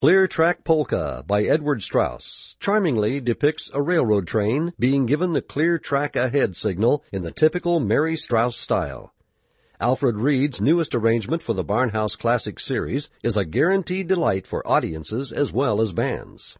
Clear Track Polka by Edward Strauss charmingly depicts a railroad train being given the clear track ahead signal in the typical Mary Strauss style. Alfred Reed's newest arrangement for the Barnhouse Classic series is a guaranteed delight for audiences as well as bands.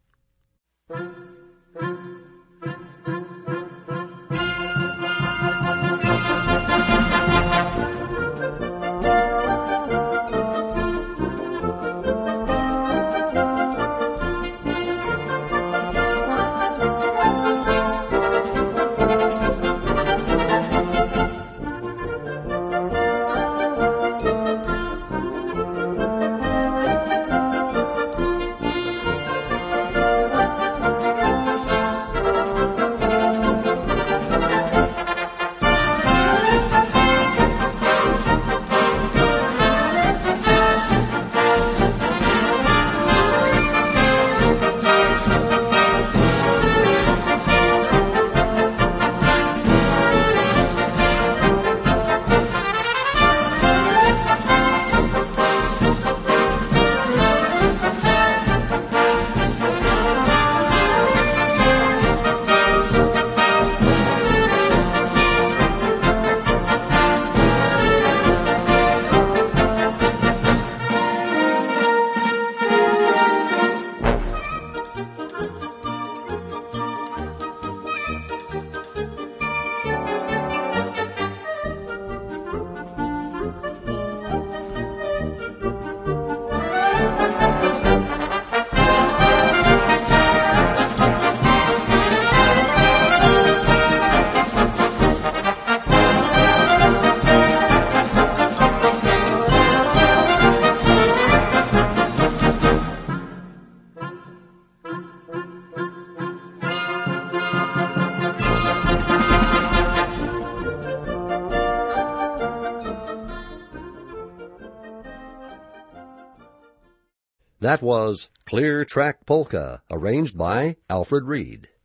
That was Clear Track Polka, arranged by Alfred Reed.